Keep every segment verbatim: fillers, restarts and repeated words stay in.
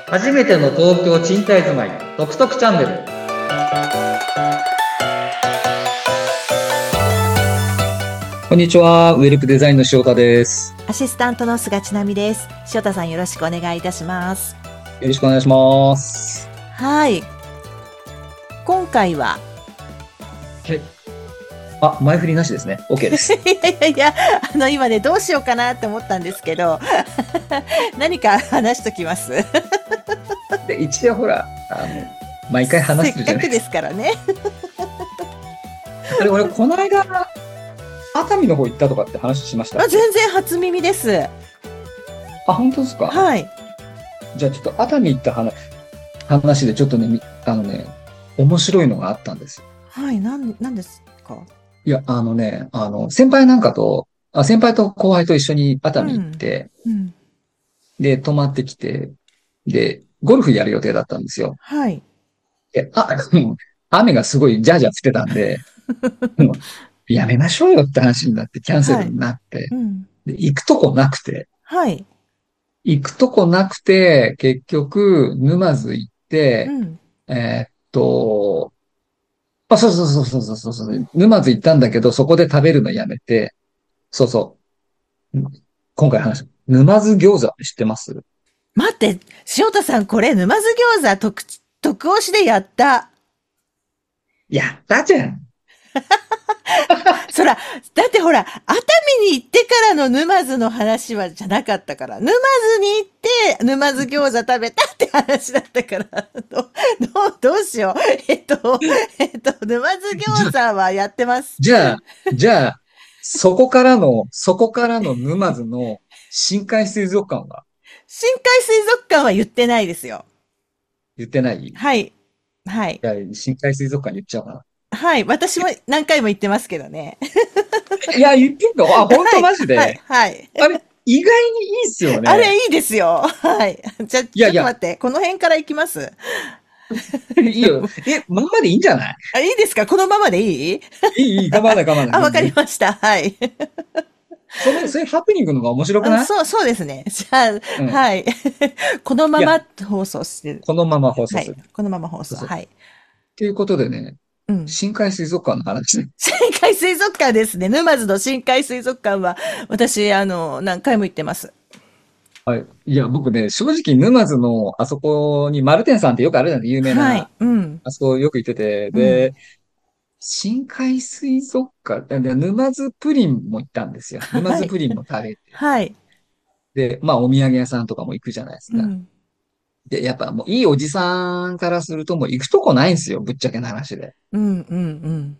初めての東京賃貸住まいトクトクチャンネル。こんにちは、ウェルプデザインの塩田です。 アシスタントの菅千奈美です。塩田さん、よろしくお願いいたします。 よろしくお願いします。 はい。今回は、 はい。あ、前振りなしですね。OK です。 いやいやいや、あの、今ね、どうしようかなって思ったんですけど、何か話しときます。 で、一応ほら、あの、毎回話してるじゃないですか。 せっかくですからね。 あれ、俺、この間、熱海の方行ったとかって話しましたっあ、 け？ 全然初耳です。 あ、本当ですか？ はい。 じゃあちょっと熱海行った話、話でちょっとね、みあのね、面白いのがあったんです。 はい、なん、なんですか？ いや、あのね、あの、先輩なんかと、あ、先輩と後輩と一緒に熱海行っうん。 て、 うん。 で、泊まってきて、で、ゴルフやる予定だったんですよ。 はい。 で、あ、もう雨がすごいジャージャー降ってたんで、もうやめましょうよって話になってキャンセルはい。 になって、 うん。 で、行くとこなくて、 はい。 行くとこなくて、結局、沼津行って、 うん。 えーっと、あ、そうそうそうそうそうそう、沼津行ったんだけど、そこで食べるのやめて、そうそう、今回話した、沼津餃子って知ってます？ 待って、塩田さん、これ、沼津餃子特、特押しでやった。 やったじゃん。 そら、だってほら、熱海に行ってからの沼津の話はじゃなかったから。沼津に行って、沼津餃子食べたって話だったから。ど、どう、どうしよう。えっと、えっと、沼津じゃ、 餃子はやってます。 じゃあ、じゃあ、そこからの、そこからの沼津の深海水族館は深海水族館は言ってないですよ。 言ってない？いはい。はい。 や、深海水族館言っちゃうかな。 はい。私も何回も言ってますけどね。 いや、言ってんの？あ、本当はい。はい。 マジで？ はい。 あれ、意外にいいっすよね。 あれいいですよ。はい。じゃ、 いやいや、 ちょっと待って。この辺から行きます。 いいよ。え、まんまでいいんじゃない？ あ、いいですか？このままでいい？ いい、いい、構わない、構わない。 あ、わか全然いい。 りました。はい。 その、そういうハプニングのが面白くあ、 ない？ そう、そうですね。じゃあ、 うん。 はい。このいや、 まま放送してる。 このまま放送はい。 する。 このまま放送。 そうそう。 はい。 ということでね、 うん。 深海水族館の話ね。 深海水族館ですね。沼津の深海水族館は、私、あの、何回も行ってます。 はい。いや、僕ね、正直沼津のあそこに丸天さんってよくあるじゃない、有名な。 はい。うん。 あそこよく行ってて、 うん。 で、深海水族館、で沼津プリンも行ったんですよ。沼はい。 津プリンも食べて。 はい。 で、まあお土産屋さんとかも行くじゃないですか。 うん。 で、やっぱもういいおじさんからするともう行くとこないんですよ。ぶっちゃけな話で。 うん、うん、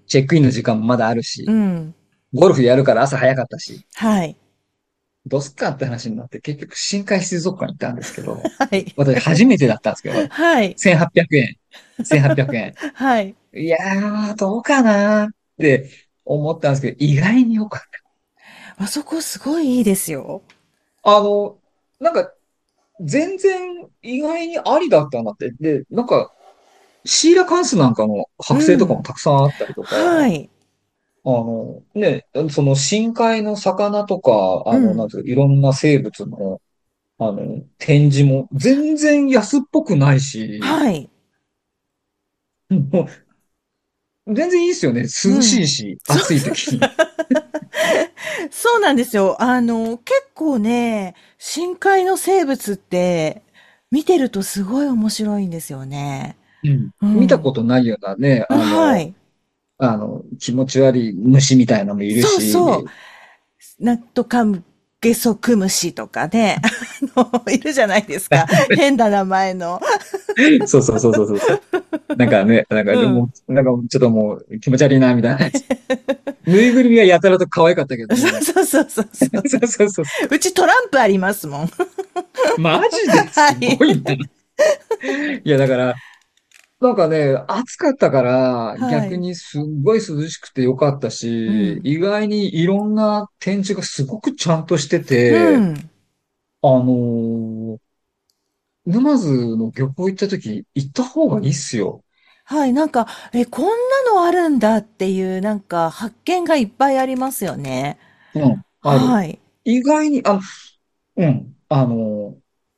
チェックインの時間もまだあるし、 うん。うん。 ゴルフやるから朝早かったし、 はい。 どうすっかって話になって結局深海水族館行ったんですけど、 はい。 私初めてだったんですけど、 はい。 せんはっぴゃくえん。せんはっぴゃくえはい。 ん。いやー、どうかなーって思ったんですけど、意外に良かっあそこすごいいいですよ。 た。あの、なんか、全然意外にありだったなって。で、なんか、シーラカンスなんかの剥製とかもうん。 たくさんあったりとか、 はい。 あの、ね、その深海の魚とか、あの、なんうん。 ていうかいろんな生物の、あの、展示も全然安っぽくないし、 はい。 もう全然いいですよね。涼しいうん。 し、 そう、 暑い時に。 そうなんですよ。あの、結構ね、深海の生物って見てるとすごい面白いんですよね。 うん。見たうん。 ことないようなね、あの、 はい。 あの、気持ち悪い虫みたいなのもいるそうそし、 う。なんとかゲソクムシとかね、あの、いるじゃないですか。変な名前の。 そうそうそうそうそう。なんかね、なんか、でも、 うん。 なんかちょっともう気持ち悪いな、みたいなやつ。ぬいぐるみはやたらと可愛かったけども。 そうそうそうそうそうそそうそうそう。うちトランプありますもん。 う。マジですはい。 ごいな。いや、だから、なんかね、暑かったからはい。 逆にすっごい涼しくてよかったし、 うん。 意外にいろんな展示がすごくちゃんとしてて、 うん。 あのー沼津の漁港行った時行った方がいいっすよ。 はい。なんか、え、こんなのあるんだっていう、なんか、発見がいっぱいありますよね。 うん、ある。 はい。 意外に、あの、うん、あのー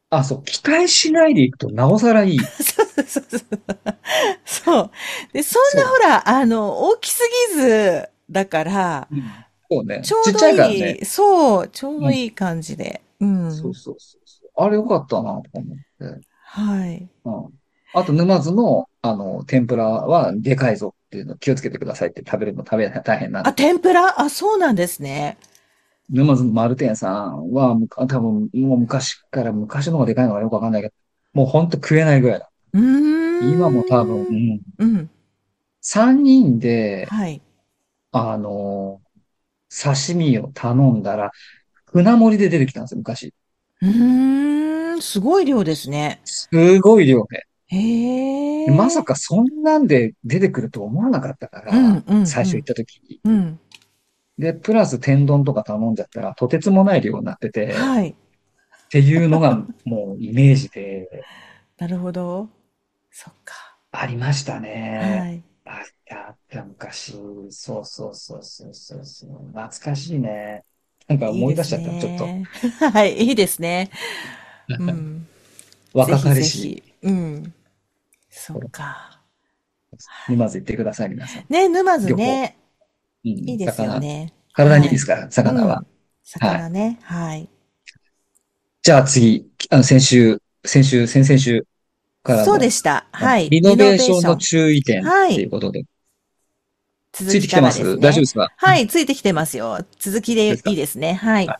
あ、そう、期待しないでいくとなおさらいい。 そうそうそうそう。そう。で、そんなそほら、あの、大きすぎず、だから、 う。うん。そうね。ちっちちょうどゃいからね。 いい、そう、ちょううん。 どいい感じで。うん。 そうそうそうそう。あれよかったな、と思って。 はい。 うん。あと、沼津の、あの、天ぷらはでかいぞっていうの気をつけてくださいって食べるの食べ大変なんあ、 で。 天ぷらあ、そうなんですね。 沼津の丸天さんは、むか多分、もう昔から昔の方がでかいのかよくわかんないけど、もうほんと食えないぐらいだ。 う今も多分、うーん。 ん。 うん。 さんにんで、 はい。 あの、刺身を頼んだら、船盛りで出てきたんですよ、昔。 うーん。すごい量ですね。 すごい量で。 へまさえ。 かそんなんで出てくると思わなかったかうん、 ら、 うん、 最初行っうん。 た時に。 うん。 で、プラス天丼とか頼んじゃったら、とてつもない量になってて、 はい。 っていうのがもうイメージでなるほど。そっか。 ありましたね。 はい。 あ、あった昔。そうそうそうそうそうそう。懐かしいね。なんかいいです思い出しちゃった、ちょっと。 ね。はい、いいですね。うん。ぜ若ひかりしぜひ。うん。そっ頃。 か。はい。 沼津行ってください、皆さん。 ね、沼津旅行。 ね。 うん、 いいですよ魚。 ね。 体にいいはい。 ですから、魚は。 うん。 はい。 魚ね。はい。 じゃあ次、あの、先週、先週、先々週からそうでの、 した。 あのはい。 リノリノベーションのベーション。 注意点っていはい。 うことで、ついてきてま続きからですね。 す大丈夫ですか？ はい。ついてきてますよ。続きでですか？ いいですね。はい。 はい。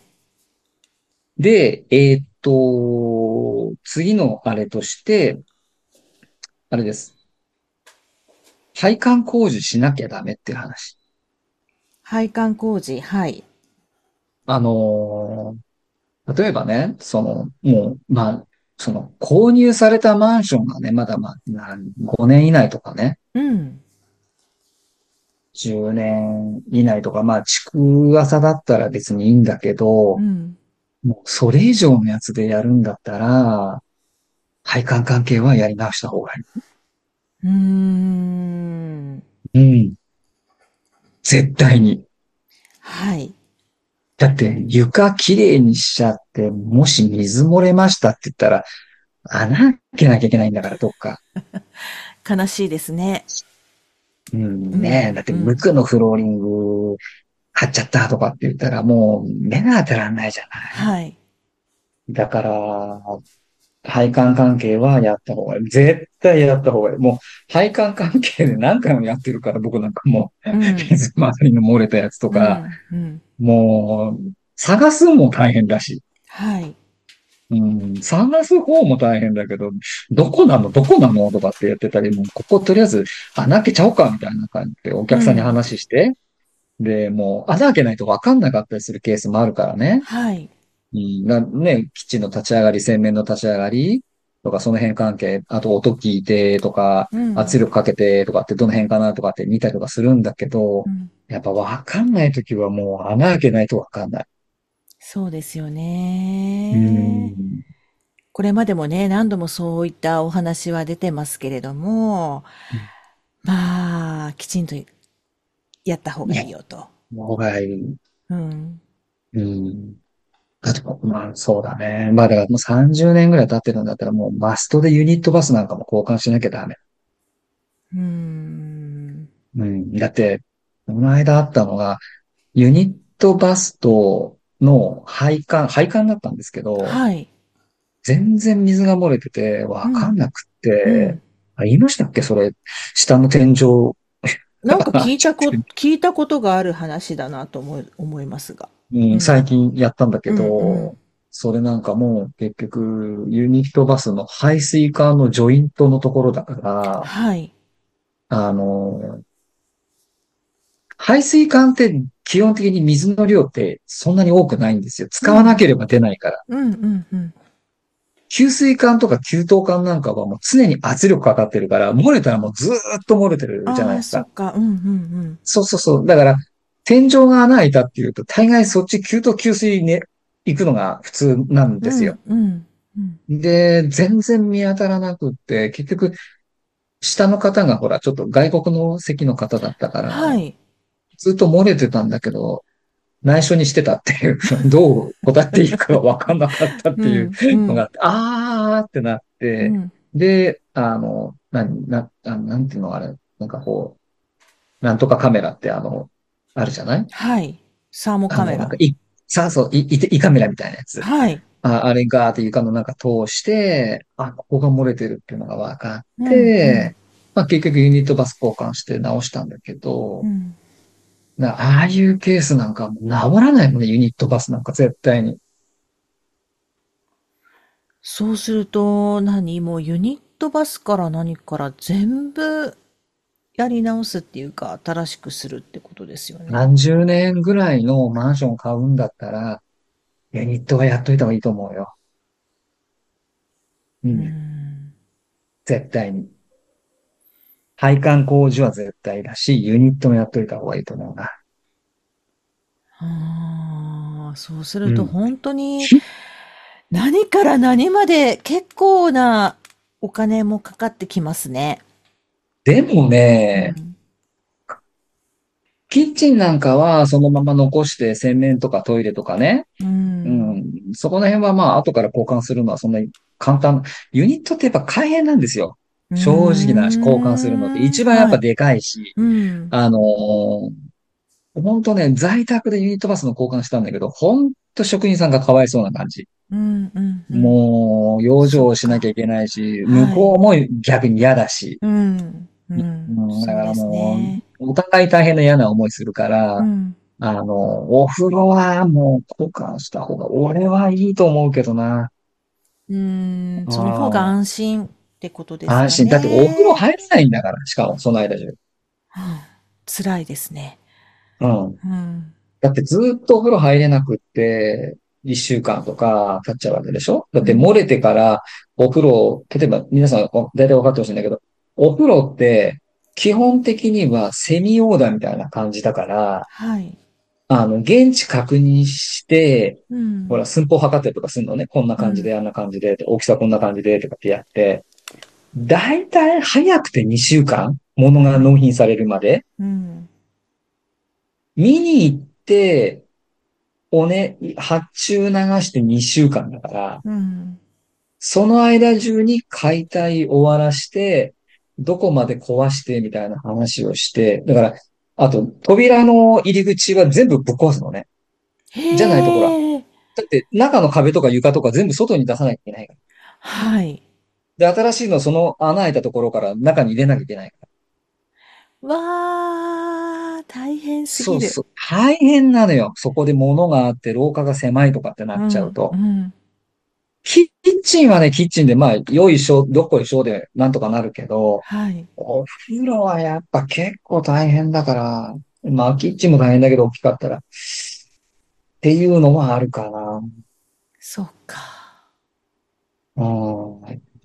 で、えーっと、次のあれとして、あれです。配管工事しなきゃダメっていう話。 配管工事。はい。 あのー例えばね、その、もう、まあ、その、購入されたマンションがね、まだまあ、なんごねん以内とかね、 うん。 じゅうねん以内とか、まあ、築浅だったら別にいいんだけど、 うん。 もうそれ以上のやつでやるんだったら、配管関係はやり直した方がいうーん。 い。うん。絶対に。 はい。 だって、床きれいにしちゃって、もし水漏れましたって言ったら、穴開けなきゃいけないんだから、どっか。 悲しいですね。 うんねえ。 うん。 だって、 うん。 無垢のフローリング貼っちゃったとかって言ったら、もう目が当たらないじゃない。 はい。 だから、配管関係はやった方がいい。絶対やった方がいい。もう、配管関係で何回もやってるから、僕なんかもう、 うん。 水回りの漏れたやつとか、 うん。うん。 もう、探すのも大変だし、 はい。 うん、探す方も大変だけど、どこなのどこなのとかってやってたり、もう、こことりあえず穴開けちゃおうかみたいな感じでお客さんにうん。 話して、で、もう、穴開けないと分かんなかったりするケースもあるからね。 はい。 うん、なね、キッチンの立ち上がり、洗面の立ち上がりとか、その辺関係、あと音聞いてとか、 うん。 圧力かけてとかってどの辺かなとかって見たりとかするんだけど、 うん。 やっぱわかんないときはもう穴開けないとわかんない。 そうですようね。 ん。 これまでもね、何度もそういったお話は出てますけれども、まあ、きちんとやった方がいいね、 よと。 もがい。 うん。 うん。あと、まあ、そうだね。まあ、だからもうさんじゅうねんぐらい経ってるんだったらもうマストでユニットバスなんかも交換しなきゃダメ。 うーん。 うん。だって、この間あったのが、ユニットバスとの配管、配管だったんですけど、 はい。 全然水が漏れてて、わかんうん。 なくって、 うん。 あ、言いましたっけそれ、下の天井、 なんか聞いたこ、 ちょっと聞いたことがある話だなと思い、思いますが。 うん、最うん。 近やったんだけうん、うど、 ん。 それなんかもう結局、ユニットバスの排水管のジョイントのところだから、 はい。 あの、排水管って基本的に水の量ってそんなに多くないんですよ。使わなうん。 ければ出ないから。 うん、うん、うん。 給水管とか給湯管なんかはもう常に圧力かかってるから、漏れたらもうずーっと漏れてるじゃないああ、 ですか。 そっか。うん、うん、うん。 そうそうそう。だから、天井が穴開いたっていうと、大概そっち給湯給水ね、行くのが普通なんですよ。 うん、うん、うん。 で、全然見当たらなくって、結局、下の方がほら、ちょっと外国の席の方だったから、 はい。 ずっと漏れてたんだけど、 内緒にしてたっていう、どう答えていいかわかんなかったっていううん、うん、 のがあって、あーってなって、 うん。 で、あの、な、な、あなんていうのあれ、なんかこう、なんとかカメラってあの、あるじゃない？ はい。サーモあの、 カメラ。 なんかい、さあそう、い、い、胃カメラみたいなやつ。 はい。 あ、あれガーって床の中通して、あ、ここが漏れてるっていうのが分かっうん、うん、 て、まあ結局ユニットバス交換して直したんだけど、 うん。 なああいうケースなんかもう治らないもんね、ユニットバスなんか絶対に。 そうすると、何もうユニットバスから何から全部やり直すっていうか、新しくするってことですよね。 何十年ぐらいのマンションを買うんだったら、ユニットはやっといた方がいいと思うよ。ううん。 ん。 絶対に。配管工事は絶対だし、ユニットもやっといた方がいいと思うな。 ああ、そうするとうん。 本当に何から何まで結構なお金もかかってきますね。 でもね、 うん。 キッチンなんかはそのまま残して洗面とかトイレとかね。 ううん。 ん。そこら辺はまあ後から交換するのはそんなに簡単。ユニットってやっぱ大変なんですよ。 うー正直な話、交換するのってん。 一番やっはい。 ぱでかいし、 うん。 あのー本当ね、在宅でユニットバスの交換したんだけど、本当職人さんがかわいそうな感じ。 うん、うん、うん。 もう、養生そっか。 しなきゃいけないし、向はい。 こうも逆に嫌だし。 うん。ううん。 ん、だからそうですもね。 う、お互い大変な嫌な思いするから、 うん。 あの、お風呂はもう交換した方が、俺はいいと思うけどな。 うーん。その方があ安心ってことですか安心。だってお風呂ね。 入れないんだから、しかもその間中。 うん。辛いですね。 うん。 うん。 だってずっとお風呂入れなくって、一週間とか経っちゃうわけでしょ？だっうん。 て漏れてからお風呂、例えば皆さん大体分かってほしいんだけど、お風呂って基本的にはセミオーダーみたいな感じだから、 はい。 あの、現地確認して、 うん。 ほら、寸法測ったりとかするのね。こんなうん。 感じで、あんな感じで、大きさこんな感じで、とかってやって、だいたい早くてにしゅうかん、物がはい。 納品されるまで、 うん。 見に行って、おね、発注流してにしゅうかんだから、 うん。 その間中に解体終わらして、どこまで壊してみたいな話をして、だから、あと、扉の入り口は全部ぶっ壊すのね。じゃないと、ほら、 へえ。 だって中の壁とか床とか全部外に出さなきゃいけないから。 はい。 で、新しいのその穴開いたところから中に入れなきゃいけないから。 わあ、大変すぎる。 そうそう。大変なのよ。そこで物があって廊下が狭いとかってなっちゃううん、うと。 ん。 キッチンはね、キッチンで、まあ、よいしょ、どっこいしょでなんとかなるけど、 はい。 お風呂はやっぱ結構大変だから、まあ、キッチンも大変だけど大きかったら、っていうのはあるかな。 そっか。 うん。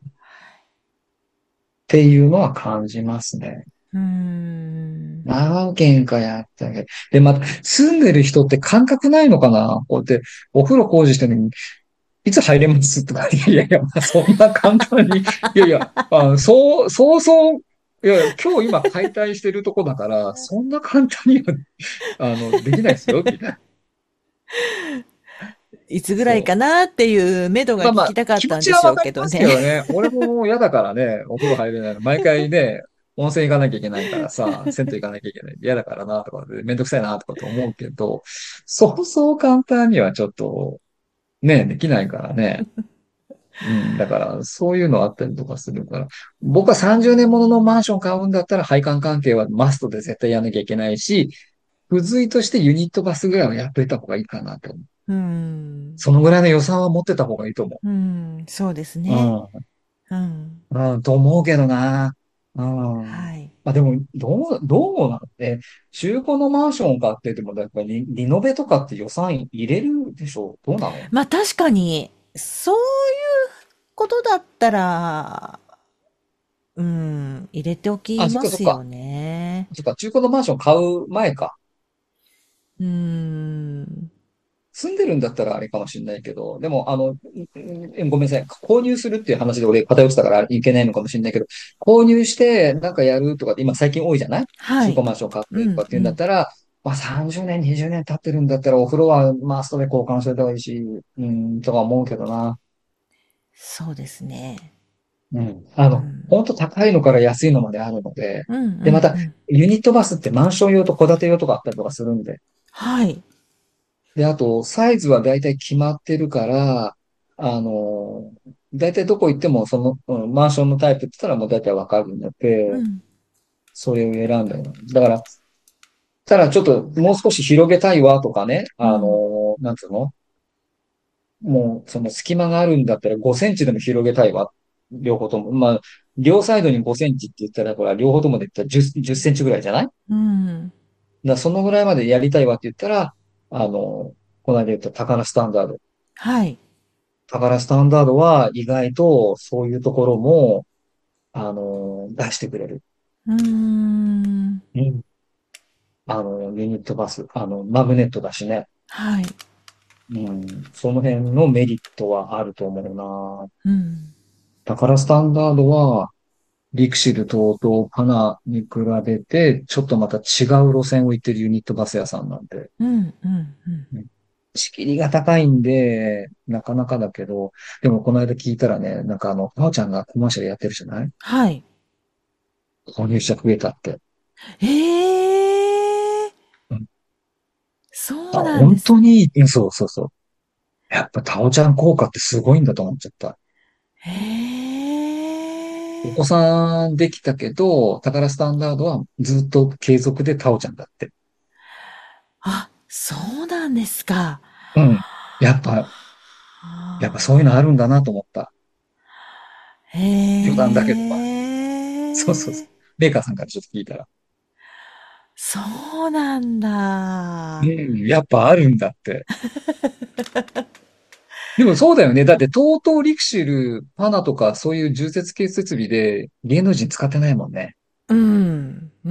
っていうのは感じますね。 うーん。 何軒かやったけど。で、また、住んでる人って感覚ないのかな？こうやって、お風呂工事してるのに、いつ入れますとか、いやいやいや、まあ、そんな簡単に、いやいや、あそう、そうそう、いやいや、今日今解体してるとこだから、そんな簡単には、あの、できないですよ、みたいな。 いつぐらいかそなっていう目処う。 がまあまあ、 聞きたかっ気持たんでしょうちはわかりまけどね。 すけどね。俺ももう嫌だからね、お風呂入れないの。毎回ね、温泉行かなきゃいけないからさ、銭湯行かなきゃいけない。嫌だからな、とかで、めんどくさいな、とかと思うけど、そうそう簡単にはちょっと、ね、できないからね。うん、だから、そういうのあったりとかするから。僕はさんじゅうねんもののマンション買うんだったら、配管関係はマストで絶対やんなきゃいけないし、付随としてユニットバスぐらいはやっといた方がいいかなと思う。 うーん。 そのぐらいの予算は持ってた方がいいと思うーん。そうですう。 ね。 ううん。 ん、うん、と思うけどな。うん。 はい。 まあでも、どう、どうなんで、中古のマンションを買ってても、やっぱりリリノベとかって予算入れるでしょう？どうなの？ まあ確かに、そういうことだったら、うん、入れておきあ、そっますよかそっか。 ね。 そっか、中古のマンション買う前か。 うーん。 住んでるんだったらあれかもしれないけど、でも、あの、んごめんなさい。購入するっていう話で俺偏ってたからいけないのかもしれないけど、購入してなんかやるとかって今最近多いじゃない？ はい。 中古マンション買っうてとかっていうんだっんうん。 たら、 まあさんじゅうねん、にじゅうねん経ってるんだったらお風呂はマストで交換しといた方がいいし、うん、とか思うけどな。 そうですね。 うん。あの、 うん。 ほんと高いのから安いのまであるので、 うんうで、また、 んうん。 ユニットバスってマンション用と戸建て用とかあったりとかするんで、 はい。 で、あと、サイズはだいたい決まってるから、あの、だいたいどこ行っても、その、うん、マンションのタイプって言ったらもうだいたいわかるので、 うん。 それを選んだよ。だから、ただちょっともう少し広げたいわとかね、あうん。 の、なんつうのもう、その隙間があるんだったらごセンチでも広げたいわ。両方とも。まあ、両サイドにごセンチって言ったら、これは両方ともで言ったらじゅう、じゅっセンチぐらいじゃない？だかうん。 らそのぐらいまでやりたいわって言ったら、あの、この間言ったタカラスタンダード。 はい。 タカラスタンダードは意外とそういうところも、あの、出してくれる。 うーん。 うん。あの、ユニットバス、あの、マグネットだしね。 はい。 うん。その辺のメリットはあると思うな。 うん。 タカラスタンダードは、リクシルと々パナに比べて、ちょっとまた違う路線を行ってるユニットバス屋さんなんで、 うん。うん。うん。 うん、仕切りが高いんで、なかなかだけど、でもこの間聞いたらね、なんかあの、パオちゃんがコマーシャルやってるじゃない？ はい。 購入者増えたって。 ええ、 うん、あ、 そうなんで本すね。 当に、うん、そうそうそう。やっぱタオちゃん効果ってすごいんだと思っちゃった。お子へえ。 さんできたけど、タカラスタンダードはずっと継続でタオちゃんだって。 あ、そうなんですか。 うん。やっぱ、やっぱそういうのあるんだなと思った。余談だけど、まあ、そうそうそう。 へえ。 メーカーさんからちょっと聞いたら。 そうなんうだ。 ん、やっぱあるんだって。でもそうだよね。だって、トートリクシル、パナとか、そういう重設系設備で芸能人使ってないもんね。 うん。うん。うん。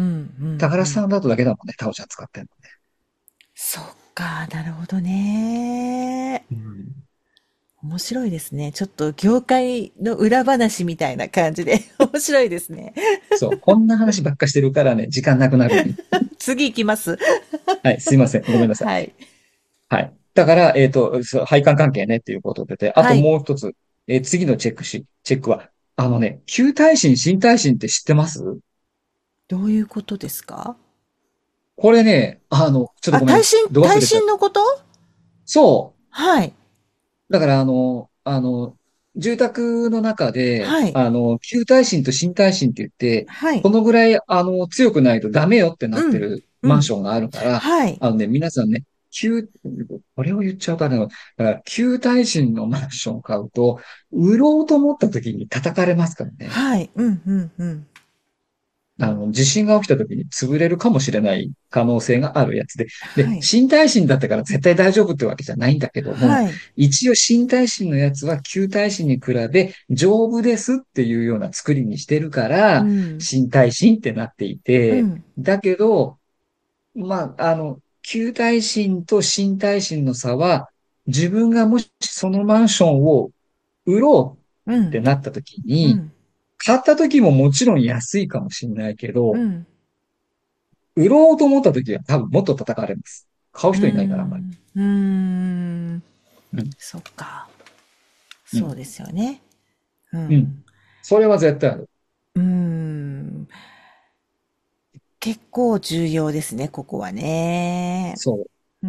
うん。 高橋さんだとだけだもんね。タオちゃん使ってんのね。 そっか、なるほどね。 うん、 面白いですね。ちょっと業界の裏話みたいな感じで面白いですね。 そう。こんな話ばっかしてるからね、時間なくなるのに。 次行きます。 はい、すいません。ごめんなさい。 はい。 はい。だから、えっと、そう配管関係ねっていうことでて、あとはい。 もう一つ、えー次のチェックし、チェックは、あのね、旧耐震、新耐震って知ってます？ どういうことですか？ これね、あの、ちょっとあ、 ごめん、 耐震、耐ど忘れちゃった。 震のこと？ そはい。 う。だから、あの、あの、住宅の中で、 はい。 あの、旧耐震と新耐震って言って、 はい。 このぐらい、あの、強くないとダメよってなっうん。 てるうん。 マンションがあるから、 はい。 あのね、皆さんね、旧、これを言っちゃうとあれだな、だから、旧耐震のマンションを買うと、売ろうと思った時に叩かれますからね。 はい。うん、うん、うん。うん。 あの、地震が起きた時に潰れるかもしれない可能性があるやつで。で、 はい。 新耐震だったから絶対大丈夫ってわけじゃないんだけども、 はい。 一応新耐震のやつは旧耐震に比べ丈夫ですっていうような作りにしてるから、 うん。 新耐震ってなっていて、 うん。 だけど、まあ、あの、旧耐震と新耐震の差は、自分がもしそのマンションを売ろうん。 うってなった時に、 うん。 買った時ももちろん安いかもしれないけど、 うん。 売ろうと思った時は多分もっと叩かれます。買うう人いないから、あんまり。 ん。うーん。 うん。 そっか。 うん。 そうですよね。ううん。 ん。 それは絶対ある。 うーん。結構重要ですね、ここはね。 そう。 うん。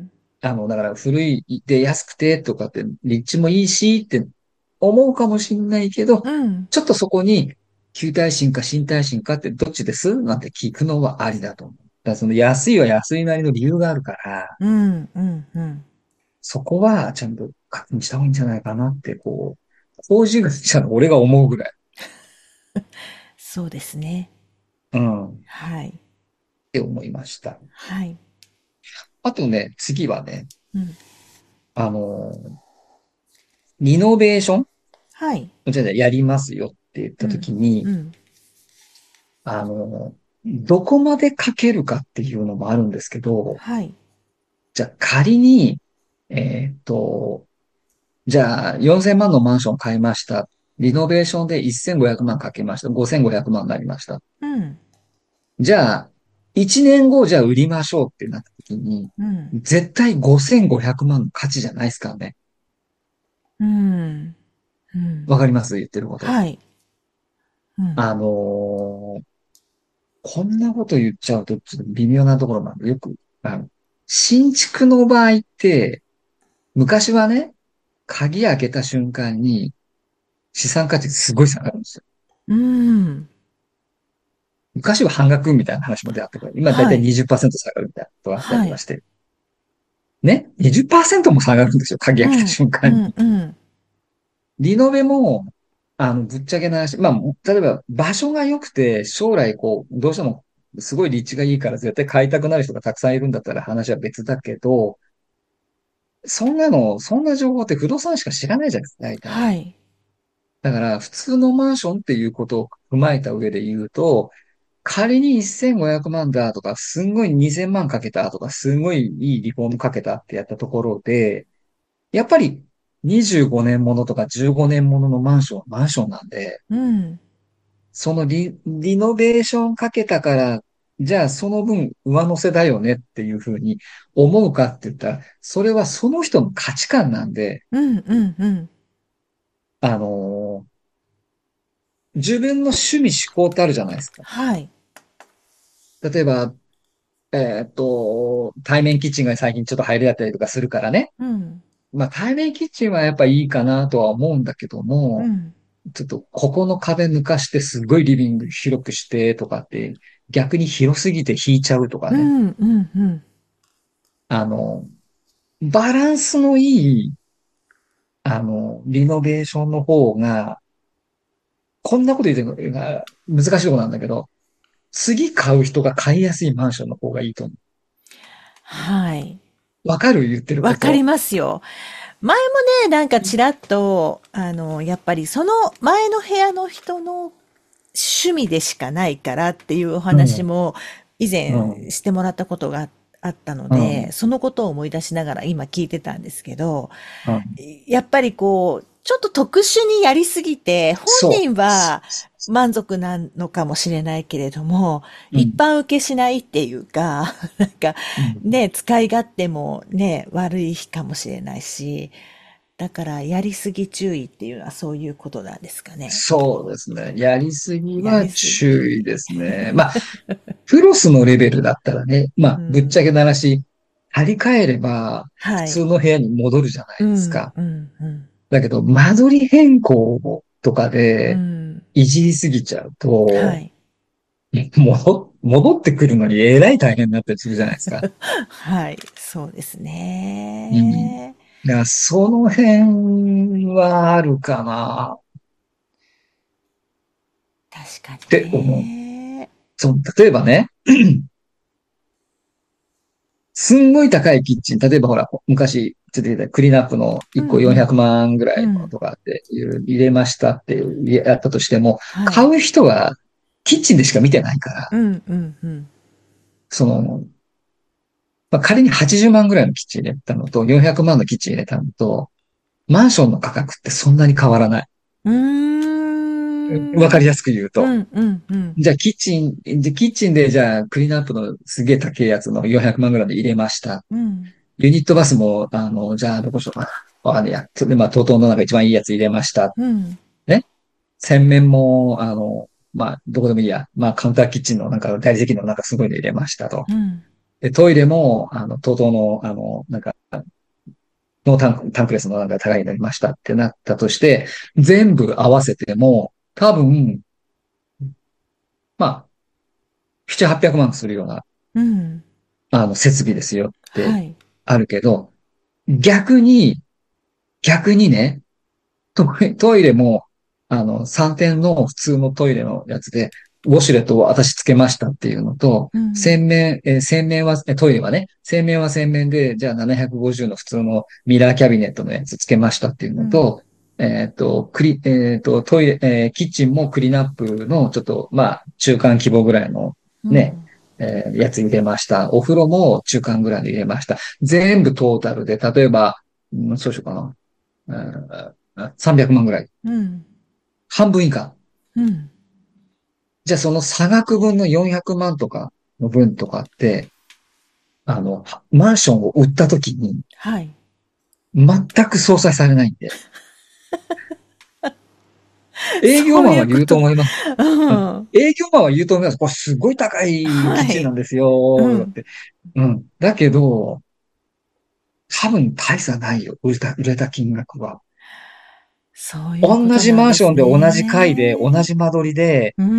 あの、だから古いで安くてとかって、立地もいいしって思うかもしれないけど、 うん。 ちょっとそこに、旧耐震か新耐震かってどっちですなんて聞くのはありだと思う。だからその安いは安いなりの理由があるから、 うん。うん。うん。 そこはちゃんと確認した方がいいんじゃないかなって、こう、工事会社の俺が思うぐらい。 そうですね。 うん。っはい。 て思いました。 はい。 あとね、次はね、 うん。 あの、リノベーションはい。 じゃあやりますよって言ったとうん。 きに、 うん。 あの、どこまでかけるかっていうのもあるんですけど、 はい。 じゃあ仮に、えーっと、じゃあよんせんまんのマンション買いました。リノベーションでせんごひゃくまんかけました。ごせんごひゃくまんになりました。 うん。 じゃあ、 いちねんごじゃあ売りましょうってなった時に、 うん。 絶対ごせんごひゃくまんの価値じゃないですからね。 うん。うん。 わかります言ってること。 はい。うん。 あのーこんなこと言っちゃうとちょっと微妙なところなんで、よく、あの、新築の場合って、昔はね、鍵開けた瞬間に資産価値すごい下がるんですよ。 うん。 昔は半額みたいな話も出あったから、今だいたいはい。 にじゅっパーセント下がるみたいなことがあったりはい。 とかして。ね ?にじゅっパーセント も下がるんですよ。鍵開けたうん。 瞬間に。 うん。うん。 リノベも、あの、ぶっちゃけな話、まあ、例えば場所が良くて、将来こう、どうしてもすごい立地がいいから絶対買いたくなる人がたくさんいるんだったら話は別だけど、そんなの、そんな情報って不動産しか知らないじゃないですか、大体。 はい。 だから、普通のマンションっていうことを踏まえた上で言うと、仮にせんごひゃくまんだとか、すんごいにせんまんかけたとか、すんごいいいリフォームかけたってやったところで、やっぱりにじゅうごねんものとかじゅうごねんもののマンションはマンションなんで、 うん。 そのリ、リノベーションかけたから、じゃあその分上乗せだよねっていうふうに思うかって言ったら、それはその人の価値観なんで、 うん。うん。うん。 あのー自分の趣味嗜好ってあるじゃないですか。 はい。 例えば、えーっと、対面キッチンが最近ちょっと流行りだったりとかするからね。 うん。 まあ対面キッチンはやっぱいいかなとは思うんだけども、 うん。 ちょっとここの壁抜かしてすごいリビング広くしてとかって、逆に広すぎて引いちゃうとかね。 うん。うん。うん。ああの、バランスのいい、あの、リノベーションの方が、こんなこと言ってるのが難しいところなんだけど、次買う人が買いやすいマンションの方がいいと思はい。 う。わかる言ってるわかりこと。 ますよ。前もね、なんかちらっと、あの、やっぱりその前の部屋の人の趣味でしかないからっていうおうん、 話も以うん、 前してもらったことがあったのうん、 で、そのことを思い出しながら今聞いてたんですけど、 うん。 やっぱりこう、ちょっと特殊にやりすぎて、本そ人う。そは満足なのかもしれないけれども、 う。うん、 一般受けしないっていうか、なんかうん。 ね、使い勝手もね、悪いかもしれないし、だからやりすぎ注意っていうのはそういうことなんですかね。 そうですね。やりすぎはやりすぎ。 注意ですね。まあ、フロスのレベルだったらね、まあ、ぶっちゃうん。 けな話、張り替えれば普はい。 通の部屋に戻るじゃないうん、 ですか。 うん、うん。 だけど、間取り変更とかうでん。 いじりすぎちゃうと、 はい。 戻、戻ってくるのにえらい大変になったりするじゃないですか。 はい。そうですうん。 ね。 だから、その辺はあるかな確かって思う。 にね。 そう、例えばね、すんごい高いキッチン。例えばほら、昔、ちょっと言ったクリーンアップのいっこ400 うんうん。 万ぐらいのうん。 とかっていう入れましたっていうやったとしても、 はい。 買う人はキッチンでしか見てないから、 うんうんうん。 その、まあ、仮にはちじゅうまんぐらいのキッチン入れたのと、よんひゃくまんのキッチン入れたのと、マンションの価格ってそんなに変わらない。 うーん。 わかりやすく言うと。 うんうんうん。 じゃあ、キッチン、じゃあキッチンで、じゃあ、クリーンアップのすげえ高いやつのよんひゃくまんぐらいで入れました。 うん。 ユニットバスも、あの、じゃあ、どこしようかな。わかんないや。で、まあ、トートの中一番いいやつ入れました。 うん。 ね。洗面も、あの、まあ、どこでもいいや。まあ、カウンターキッチンのなんか、大理石のなんかすごいの入れましたと。 うん。 で、トイレも、あの、トートの、あの、なんか、ノータンク、タンクレスのなんか高いになりましたってなったとして、全部合わせても、多分、まあ、なな、はっぴゃくまんするような、 うん。 あの、設備ですよってはい。 あるけど、逆に、逆にね、トイレトイレも、あの、さんてんの普通のトイレのやつで、ウォシュレットを私つけましたっていうのと、 うん。 洗面、えー洗面は、えトイレはね、洗面は洗面で、じゃあななひゃくごじゅうの普通のミラーキャビネットのやつつけましたっていううん。 のと、えっと、クリ、えっと、トイレ、えーキッチンもクリナップのちょっと、まあ、中間規模ぐらいのね、 うん。 えーやつ入れました。お風呂も中間ぐらいで入れました。全部トータルで、例えば、うんそうしようかな。うんさんびゃくまんぐらい。 うん。 半分以下。 うん。 じゃあその差額分のよんひゃくまんとか、 の分とかって、あの、マンションを売った時にはい。 全く相殺されないんで、営業そうマンは言うということ。 思います。 ううん。 ん。 営業マンは言うと思います。これすごい高いキッチンなんはい。 ですよ、だっうん。 て。うん。だけど、多分大差ないよ。売れた、売れた金額は。 そういうこ同じとなんですマンションで同じ階で同ね。 じ間取りで、 うん。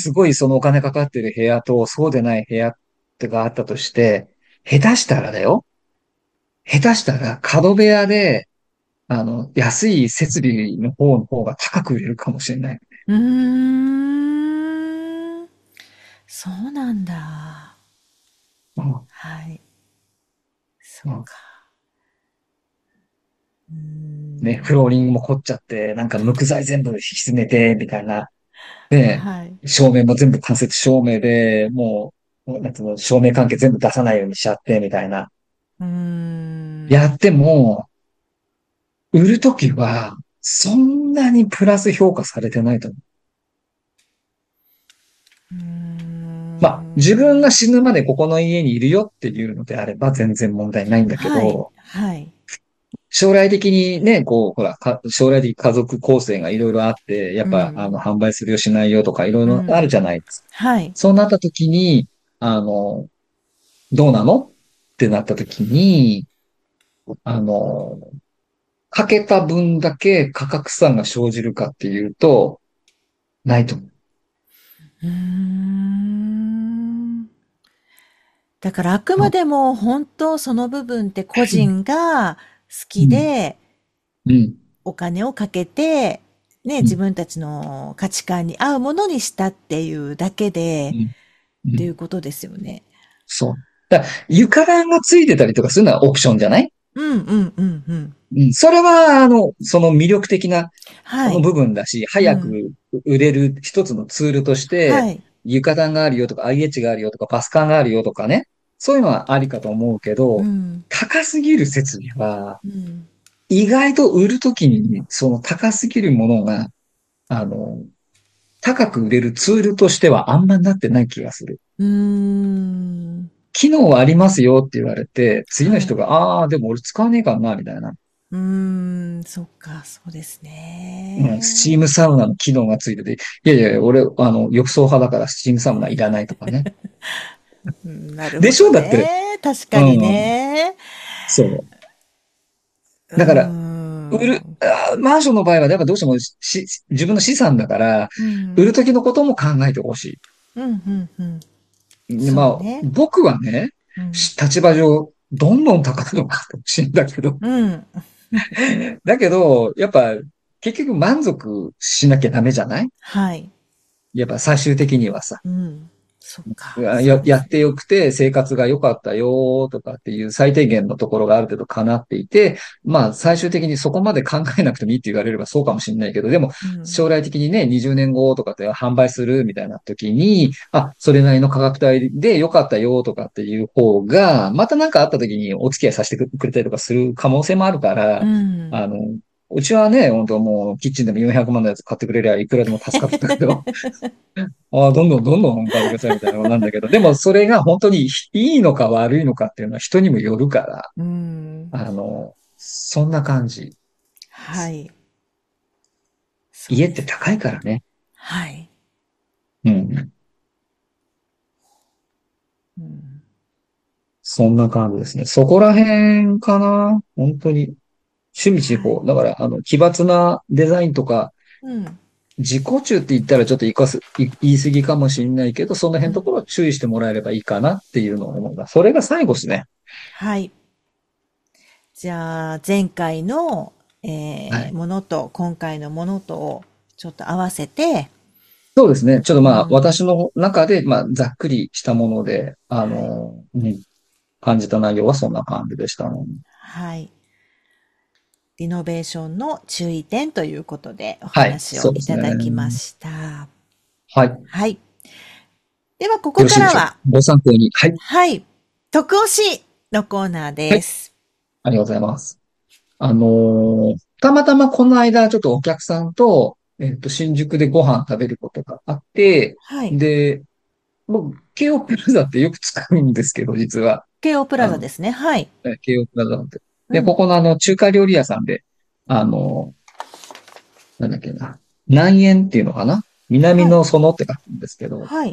すごいそのお金かかってる部屋とそうでない部屋ってがあったとして、下手したらだよ。下手したら角部屋で、あの、安い設備の方の方が高く売れるかもしれない。 うーん。そうなんだ。 うん、 はい。そうん、 うか。うーね、 ん。 フローリングも凝っちゃって、なんか木材全部引き詰めて、みたいな。で、 はい。 照明も全部間接照明で、もう、なんつうの、照明関係全部出さないようにしちゃって、みたいな。 うーん。 やっても、売るときは、そんなにプラス評価されてないと思う。 うーまあ、自分がん。 死ぬまでここの家にいるよっていうのであれば全然問題ないんだけはい。 ど、 はい。 将来的にね、こう、ほら、か将来的家族構成がいろいろあって、やっうぱ、あの、 ん。 販売するよしないよとかいろいうん。 ろあるじゃないですか。 はい。 そうなった時に、あの、どうなのってなった時に、あの、かけた分だけ価格差が生じるかっていうと、ないと思う。 うーん。だからあくうん。 までも本当その部分って個人が好きうん。 でうん。 お金をかけて、ね、 うん。 自分たちの価値観に合うものにしたっていうだけで、 うん。うん。 っていうことですよね。 そう。だから床暖がついてたりとかするのはオプションじゃない？ うんうんうんうん。 うん。それは、あの、その魅力的な、あのはい。 部分だし、早くうん。 売れる一つのツールとして、 はい。 床暖があるよとか、アイエイチ があるよとか、パスカンがあるよとかね。そういうのはありかと思うけど、 うん。 高すぎる設備は、 うん。 意外と売るときに、その高すぎるものが、あの、高く売れるツールとしてはあんまなってない気がする。 うーん。 機能はありますよって言われて、次のはい。 人が、ああ、でも俺使わねえかな、みたいな。 うーん、そっか、そうですうん、スチームね。 サウナの機能がついてて、いやいや、俺、あの、浴槽派だからスチームサウナいらないとかね。 うん、なるでほどしょだって。 ね。確かにうん。 ね。 そう。 うーだから、売る、 ん。 あーマンションの場合は、だからどうしてもし、自分の資産だから、 うん。 売る時のことも考えてほしうん、うん、うん。 い。でまあ、 そうね。 僕はね、 うん。 し立場上、どんどん高くのかってほしいんだけど、 うん。 だけど、やっぱ、結局満足しなきゃダメじゃない？ はい。 やっぱ最終的にはさ。 うん。そっか、 や、 そうでやってよすね。 くて生活が良かったよとかっていう最低限のところがある程度叶っていて、まあ最終的にそこまで考えなくてもいいって言われればそうかもしれないけど、でもうん。 将来的にね、にじゅうねんごとかって販売するみたいな時に、あ、それなりの価格帯で良かったよとかっていう方が、またなんかあった時にお付き合いさせてくれたりとかする可能性もあるかうら、 ん。 あの、うちはね、本当もうキッチンでもよんひゃくまんのやつ買ってくれりゃいくらでも助かるんだけど、ああ、どんどんどんどん買ってくださいみたいなのなんだけど、でもそれが本当にいいのか悪いのかっていうのは人にもよるから、 うん。 あの、そんな感じ。 はい。そう家ってですね。 高いからね。 はい。 うん。 うん。 そんな感じですね。そこら辺かな本当に。趣味地方。 はい。 だから、あの、奇抜なデザインとか、 うん。 自己中って言ったらちょっと言いかす、い言い過ぎかもしれないけど、その辺のとこうん。 ろは注意してもらえればいいかなっていうのを思うな。それが最後ですね。 はい。じゃあ、前回の、 はい。 えーものと今回のものとをちょっと合わせて、 そうですね。ちょっとうまあ、私ん。 の中で、まあ、ざっくりしたもので、あはい。 の、うん、感じた内容はそんな感じでしたね。 はい。リノベーションの注意点ということでおはい。 話をそうですね。 いただきました。 はい。よはい。では、こころしいでしょうか。 からは、 ご参考に。はい。 はい。徳押しのコーナーはい。 です。 ありがとうございます。あのーたまたまこの間、ちょっとお客さんと、えっと、新宿でご飯食べることがあって、 はい。 で、 僕、京王プラザってよく使うんですけど、実は。 京王プラあの、 ザですね。はい。 え京王プラザって。で、こうん。 このあの、中華料理屋さんで、あの、なんだっけな。南園っていうのかな、南はい。 の園って書くんですけど、 はい。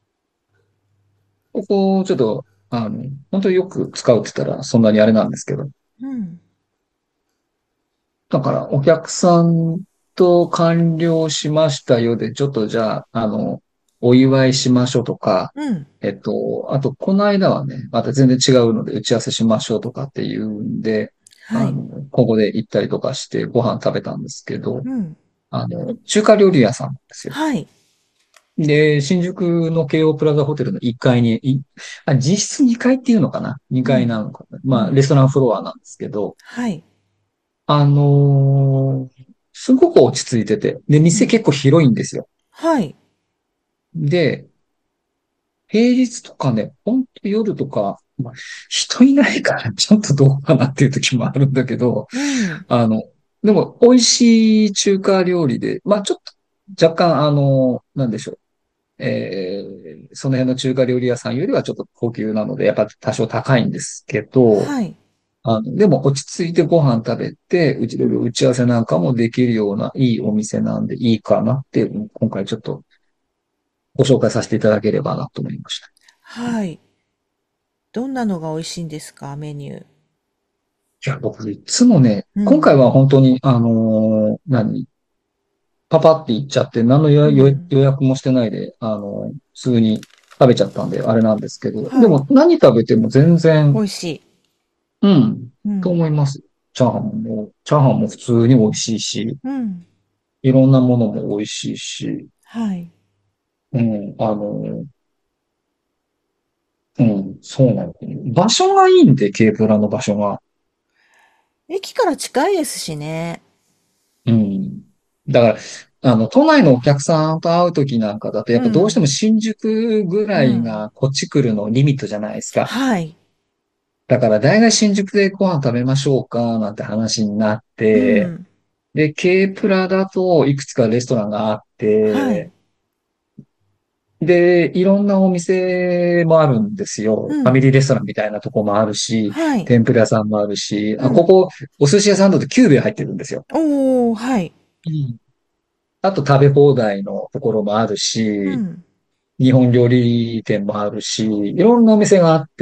ここ、ちょっと、あの、本当によく使うって言ったら、そんなにあれなんですけど。 うん。 だから、お客さんと完了しましたよで、ちょっとじゃあ、あの、お祝いしましょうとか、 うん。 えっと、あと、この間はね、また全然違うので、打ち合わせしましょうとかっていうんで、 はい。 あの、ここで行ったりとかしてご飯食べたんですけど、 うん。 あの、中華料理屋さんなんですよ。 はい。 で、新宿の京王プラザホテルのいっかいに、いあ、実質にかいっていうのかな？ に 階うん。 なのかな、まあ、 うん。 レストランフロアなんですけど、 はい。 あのーすごく落ち着いてて、で、 うん。 店結構広いんですよ。 はい。 で、平日とかね、ほんと夜とか、まあ、人いないからちょっとどうかなっていう時もあるんだけど、 うん。 あの、でも美味しい中華料理で、まあちょっと若干あの、なんでしょう。えーその辺の中華料理屋さんよりはちょっと高級なので、やっぱ多少高いんですけど、 はい。 あの、でも落ち着いてご飯食べて、うちでうん。 打ち合わせなんかもできるようないいお店なんでいいかなって、今回ちょっとご紹介させていただければなと思いました。 はい。どんなのが美味しいんですか、メニュー。 いや、僕いつもね、 うん。 今回は本当に、あのー何、パパって行っちゃって、何の予予うん。 予約もしてないで、あの、普通に食べちゃったんで、あれなんですけど、ではい。 も何食べても全然、 美味しい。 うん、とうん。 思います。チャーハンも、チャーハンも普通に美味しいし、 うん。 いろんなものも美味しいし、 はい。 うん、あの、うん、そうなの。場所がいいんで、軽プラの場所が。 駅から近いですしね。 うん。だから、あの、都内のお客さんと会うときなんかだと、やっぱどうしてうん。 も新宿ぐらいうん。 がこっち来るのリミットじゃないですか。 はい。 だから、大概新宿でご飯食べましょうか、なんて話になって、 うん。 で、軽プラだといくつかレストランがあっはい。 て、で、いろんなお店もあるんですよ。ファミうん。 リーレストランみたいなとこもあるし、 はい。 天ぷら屋さんもあるし、あ、こうん。 こ、お寿司屋さんだとキューベ入ってるんですよ。 おー、はい。 うん。あと食べ放題のところもあるし、 うん。 日本料理店もあるし、いろんなお店があって、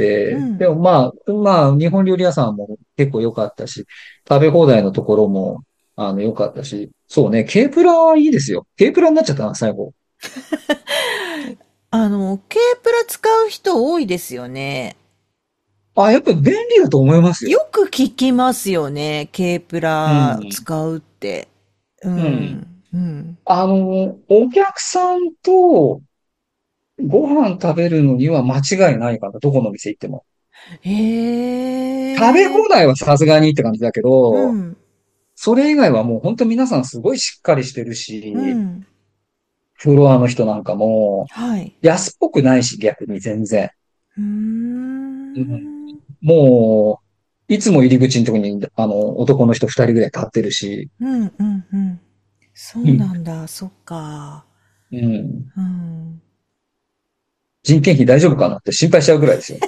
でうん。 もまあ、まあ、日本料理屋さんも結構良かったし、食べ放題のところも、あの、良かったし、そうね、軽プラはいいですよ。軽プラになっちゃったな、最後。 あの、軽プラ使う人多いですよね。 あ、やっぱり便利だと思いますよ。 よく聞きますよね。軽プうラん。 使うって。ううん。 ん。うん。 あの、お客さんとご飯食べるのには間違いないかな、どこの店行っても。食べへえ。 放題はさすがにって感じだけど、 うん。 それ以外はもう本当皆さんすごいしっかりしてるし、 うん。 フロアの人なんかも、 はい。 安っぽくないし、逆に全然。 うーうん、 ん。 もう、いつも入り口のとこに、あの、男の人二人ぐらい立ってるし、 うん、うん、うん。そううん、 なんだ。そっか。 うん、 うん。 人件費大丈夫かなって心配しちゃうぐらいですよ。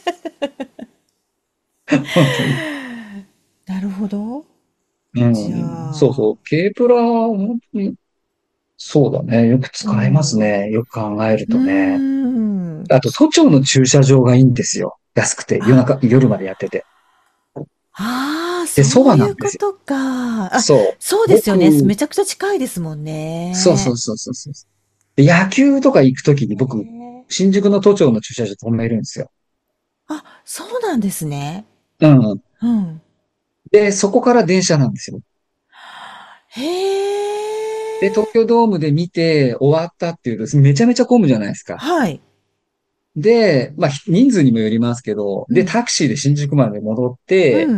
本当に。 なるほど。 うじゃん、そうそあ、 う。軽プラ、本当に、そうだね。よくう使えますん。 ね。よく考えるうーとね。 ん。 あと、都庁の駐車場がいいんですよ。安くて、夜あ、 中、夜までやってて。 ああ、 で、そそういばなんですよ。 うことか。あ、 そう。 そうですよね。 僕、 めちゃくちゃ近いですもんね。 そうそうそうそうそう。で、野球とか行くときに僕、 ね。 新宿の都庁の駐車場止めるんですよ。 あ、そうなんですね。 うん。 うん。 で、そこから電車なんですよ。 へで、東え。 京ドームで見て終わったっていうと、めちゃめちゃ混むじゃないですか。 はい。 で、まあ、人数にもよりますけど、で、 うん。 タクシーで新宿まで戻って、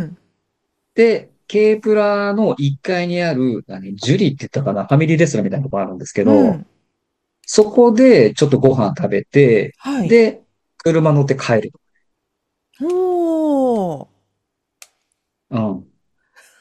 うん。 で、K プラのいっかいにある、何、ジュリって言ったかな、ファミリーレストランみたいなとこあるんですけど、 うん。 そこでちょっとご飯食べて、 はい。 で、車乗って帰る。 おー。 うん。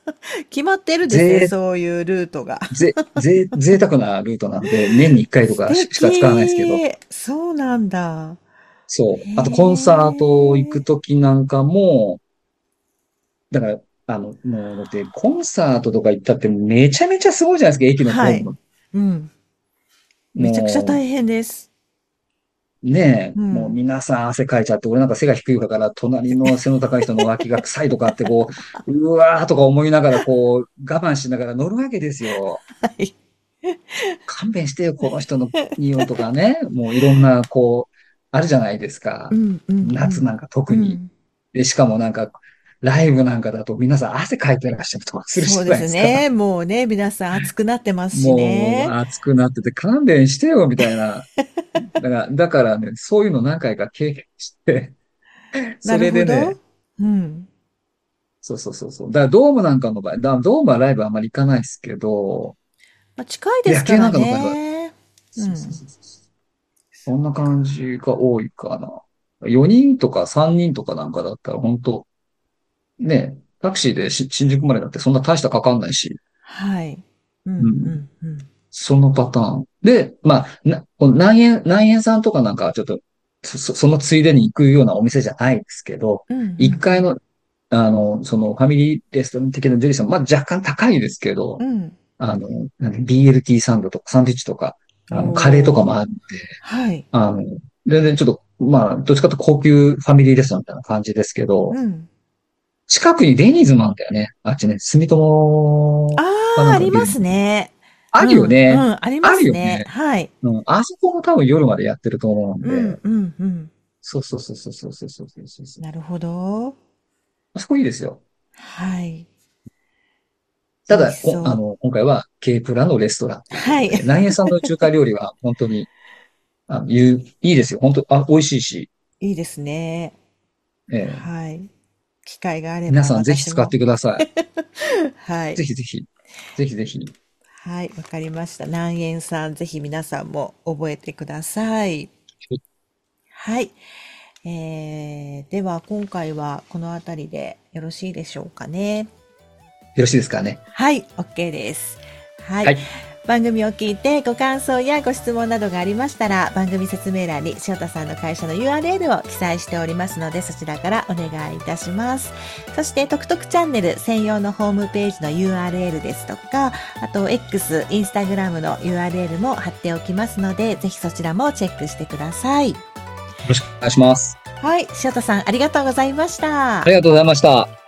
決まってるですね、 ぜ、 そういうルートが。 ぜ、ぜ、贅沢なルートなんで、年にいっかいと素かししか使わないですけど、 敵。そうなんだ。 そう。あと、コンサート行くへえ。 ときなんかも、だから、あの、もう、だって、コンサートとか行ったってめちゃめちゃすごいじゃないですか、駅のはい。 ホーム。 うん。めちゃくちゃも大変です。 う、ねえ、もううん。 皆さん汗かいちゃって、俺なんか背が低いから、隣の背の高い人の脇が臭いとかって、こう、うわーとか思いながら、こう、我慢しながら乗るわけですよ。 はい。 勘弁してよ、この人の匂いとかね。もういろんな、こう、あるじゃないですか。 うんうんうん。 夏なんか特に。 うん。 で、しかもなんか、ライブなんかだと皆さん汗かいてらっしゃるとかするじそうでゃないですか。 すね。もうね、皆さん暑くなってますしもうね。 暑くなってて勘弁してよ、みたいな。だから、だからね、そういうの何回か経験して、 なそるほど。 れでね、 うん。 そうそうそうそう。だからドームなんかの場合、だドームはライブあんまり行かないですけど、 まあ、近いです野球なからんかの場合は、 ね。うそうそうん。 そうそう。そんな感じが多いかな。よにんとかさんにんとかなんかだったら、本当ね、タクシーでし新宿までだってそんな大したかかんないし、 はい。うんううん。 んうん。 そのパターン。で、まあ、な、この何円、何円さんとかなんかはちょっと、そ、そそのついでに行くようなお店じゃないですけど、 うんう 1 んうん。 階の、あの、そのファミリーレストラン的なジュリーさん、まあ若干高いですけど、 うん。 あの、なんで ビーエルティー サンドとかサンドイッチとか、あの、カレーとかおー。 もあるんで、 はい。 あの、全然ちょっと、まあ、どっちかというと高級ファミリーレストランみたいな感じですけど、 うん。 近くにデニーズもあるんだよね。あっちね、住友あかあ、 なんかのビルに。 ありますね。 あるようん、うね。 ん、ありあますね。 るよね。 はい。 うん。あそこも多分夜までやってると思うんうん、 で。 うん、うん。 そうそうそうそうそうそうそうそうそう。 なるほど。 あそこいいですよ。 はい。美味しただ、こあそう。 の、今回は K プラのレストランというこはい。 とで、南栄さんの中華料理は本当に、あの、いういいですよ。本当、あ、美味しいし、 いいですね。 ええ、 はい。機会があれば皆さんぜひ使っ私も。 てください。 はい。 ぜひぜひ。ぜひぜひ。 はい。わかりました。南円さん、ぜひ皆さんも覚えてください。 よはい。えー、では今回はこのあたりでよろしいでしょうかね。 ろしいですかね。 はい。OK です。はい。 はい。 番組を聞いてご感想やご質問などがありましたら、番組説明欄に塩田さんの会社の ユーアールエル を記載しておりますので、そちらからお願いいたします。そして、トクトクチャンネル専用のホームページの ユーアールエル ですとか、あと X、インスタグラムの ユーアールエル も貼っておきますので、ぜひそちらもチェックしてください。 よろしくお願いします。 はい。塩田さん、ありがとうございました。 ありがとうございました。